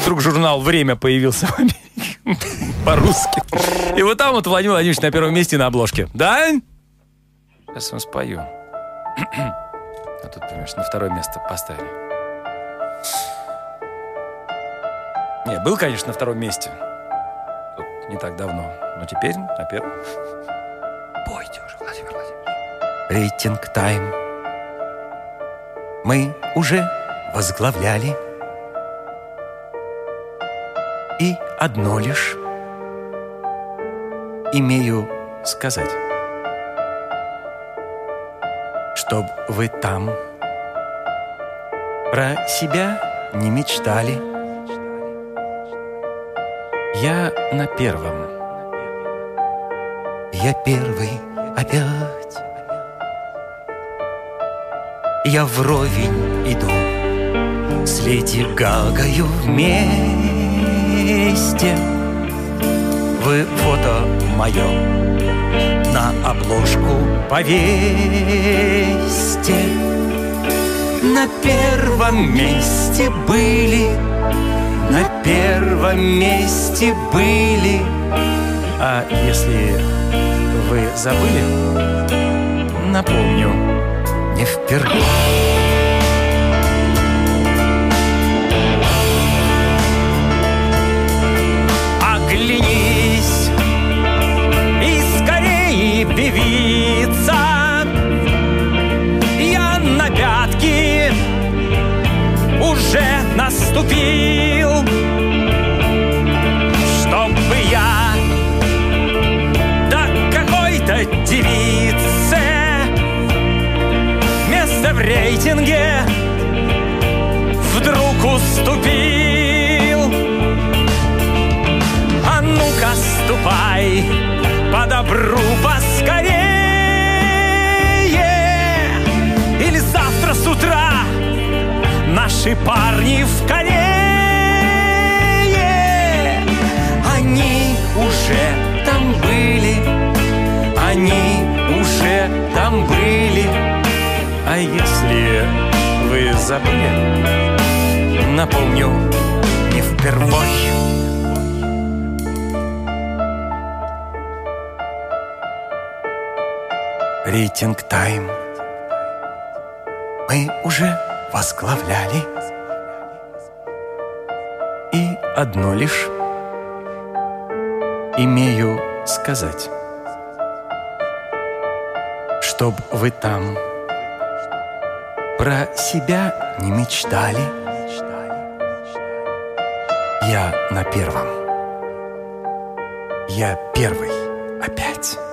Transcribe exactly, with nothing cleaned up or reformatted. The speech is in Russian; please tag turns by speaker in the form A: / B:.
A: вдруг журнал «Время» появился в Америке по-русски. И вот там вот Владимир Владимирович на первом месте на обложке. Да? Сейчас вам спою. А тут, понимаешь, на второе место поставили. Не, был, конечно, на втором месте. Тут не так давно. Но теперь на первом. Пойте уже, Владимир Владимирович.
B: Рейтинг Тайм мы уже возглавляли. И одно лишь имею сказать. Чтоб вы там про себя не мечтали. Я на первом. Я первый опять. Я вровень иду с Леди Гагою вместе. Вы фото мое на обложку повесьте. На первом месте были, на первом месте были.
A: А если вы забыли, напомню,
B: не впервые.
A: Оглянись и скорее, певица, я на пятки уже наступил, чтобы я до какой-то девицы место в рейтинге вдруг уступил. А ну-ка ступай по добру поскорее, или завтра с утра наши парни в колее.
B: Они уже там были, они уже там были.
A: А если вы забыли, напомню,
B: не впервой. Рейтинг Тайм мы уже возглавляли. И одно лишь имею сказать. Чтоб вы там про себя не мечтали. Я на первом. Я первый опять.